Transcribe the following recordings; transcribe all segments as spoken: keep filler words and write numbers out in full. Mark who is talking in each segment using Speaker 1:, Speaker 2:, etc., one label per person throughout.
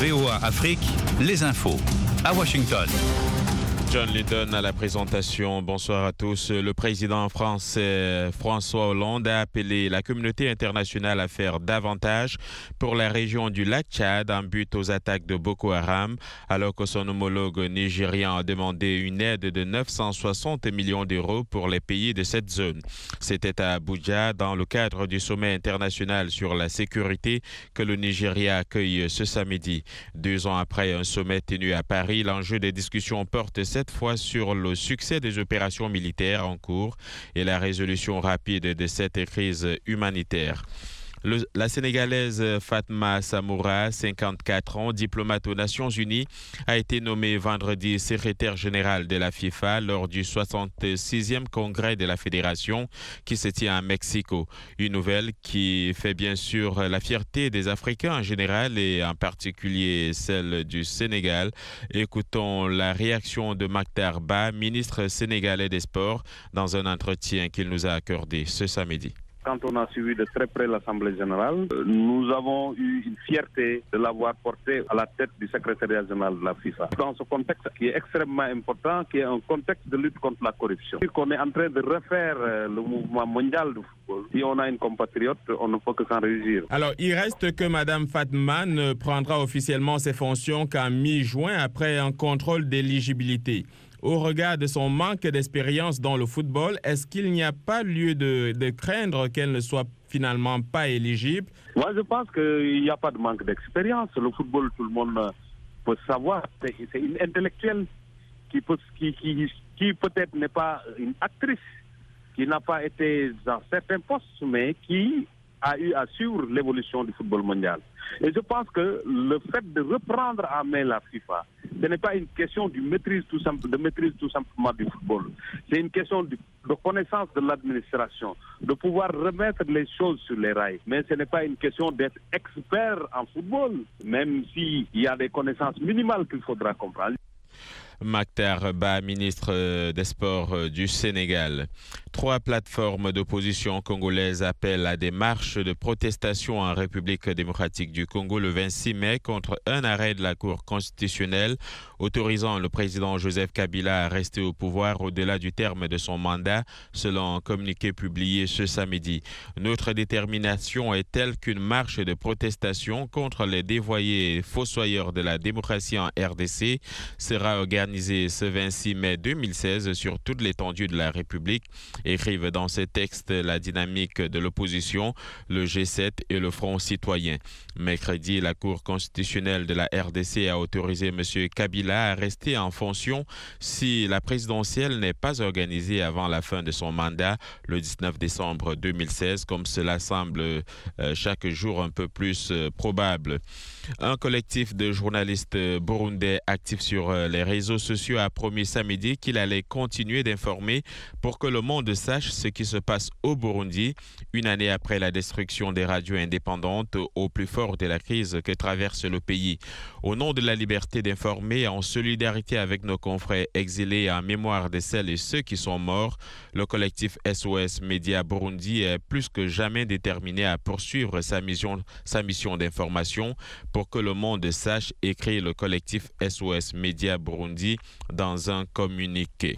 Speaker 1: V O A Afrique, les infos à Washington.
Speaker 2: John Lydon à la présentation. Bonsoir à tous. Le président français François Hollande a appelé la communauté internationale à faire davantage pour la région du lac Tchad en but aux attaques de Boko Haram, alors que son homologue nigérian a demandé une aide de neuf cent soixante millions d'euros pour les pays de cette zone. C'était à Abuja, dans le cadre du sommet international sur la sécurité, que le Nigeria accueille ce samedi. Deux ans après un sommet tenu à Paris, l'enjeu des discussions porte cette fois sur le succès des opérations militaires en cours et la résolution rapide de cette crise humanitaire. Le, la Sénégalaise Fatma Samoura, cinquante-quatre ans, diplomate aux Nations Unies, a été nommée vendredi secrétaire générale de la FIFA lors du soixante-sixième congrès de la Fédération qui se tient à Mexico. Une nouvelle qui fait bien sûr la fierté des Africains en général et en particulier celle du Sénégal. Écoutons la réaction de Mactar Ba, ministre sénégalais des Sports, dans un entretien qu'il nous a accordé ce samedi.
Speaker 3: Quand on a suivi de très près l'Assemblée générale, nous avons eu une fierté de l'avoir porté à la tête du secrétariat général de la FIFA. Dans ce contexte qui est extrêmement important, qui est un contexte de lutte contre la corruption. On est en train de refaire le mouvement mondial du football. Si on a une compatriote, on ne peut que s'en réjouir.
Speaker 4: Alors, il reste que Mme Fatma ne prendra officiellement ses fonctions qu'en mi-juin après un contrôle d'éligibilité. Au regard de son manque d'expérience dans le football, est-ce qu'il n'y a pas lieu de, de craindre qu'elle ne soit finalement pas éligible?
Speaker 3: Moi, je pense qu'il n'y a pas de manque d'expérience. Le football, tout le monde peut savoir. C'est, c'est une intellectuelle qui, peut, qui, qui, qui peut-être n'est pas une actrice, qui n'a pas été dans certains postes, mais qui a eu à suivre l'évolution du football mondial. Et je pense que le fait de reprendre en main la FIFA, ce n'est pas une question de maîtrise tout, simple, de maîtrise tout simplement du football. C'est une question de, de connaissance de l'administration, de pouvoir remettre les choses sur les rails. Mais ce n'est pas une question d'être expert en football, même s'il y a des connaissances minimales qu'il faudra comprendre.
Speaker 2: Mactar Ba, ministre des Sports du Sénégal. Trois plateformes d'opposition congolaises appellent à des marches de protestation en République démocratique du Congo le vingt-six mai contre un arrêt de la Cour constitutionnelle autorisant le président Joseph Kabila à rester au pouvoir au-delà du terme de son mandat, selon un communiqué publié ce samedi. Notre détermination est telle qu'une marche de protestation contre les dévoyés fossoyeurs de la démocratie en R D C sera organisée ce vingt-six mai deux mille seize sur toute l'étendue de la République, écrivent dans ces textes la dynamique de l'opposition, le G sept et le Front citoyen. Mercredi, la Cour constitutionnelle de la R D C a autorisé M. Kabila à rester en fonction si la présidentielle n'est pas organisée avant la fin de son mandat le dix-neuf décembre deux mille seize, comme cela semble euh, chaque jour un peu plus euh, probable. Un collectif de journalistes burundais actifs sur euh, les réseaux sociaux a promis samedi qu'il allait continuer d'informer pour que le monde sache ce qui se passe au Burundi, une année après la destruction des radios indépendantes au plus fort de la crise que traverse le pays. Au nom de la liberté d'informer, en solidarité avec nos confrères exilés et en mémoire de celles et ceux qui sont morts, le collectif S O S Média Burundi est plus que jamais déterminé à poursuivre sa mission, sa mission d'information pour que le monde sache, écrit le collectif S O S Média Burundi dans un communiqué.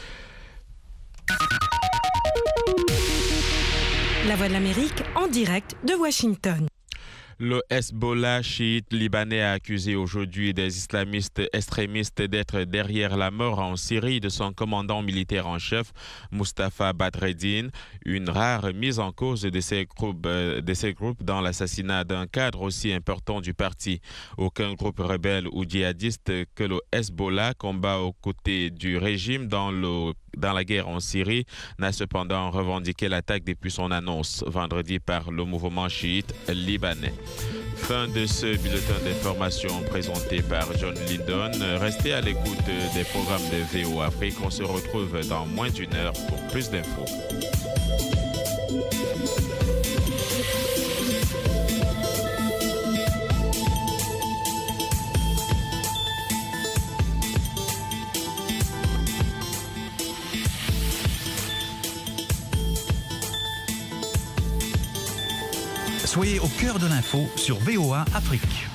Speaker 5: La Voix de l'Amérique en direct de Washington.
Speaker 2: Le Hezbollah chiite libanais a accusé aujourd'hui des islamistes extrémistes d'être derrière la mort en Syrie de son commandant militaire en chef, Mustafa Badreddine, une rare mise en cause de ces groupes, de ces groupes dans l'assassinat d'un cadre aussi important du parti. Aucun groupe rebelle ou djihadiste que le Hezbollah combat aux côtés du régime dans le dans la guerre en Syrie n'a cependant revendiqué l'attaque depuis son annonce vendredi par le mouvement chiite libanais. Fin de ce bulletin d'information présenté par John Lydon. Restez à l'écoute des programmes de V O A Afrique. On se retrouve dans moins d'une heure pour plus d'infos.
Speaker 1: Soyez au cœur de l'info sur V O A Afrique.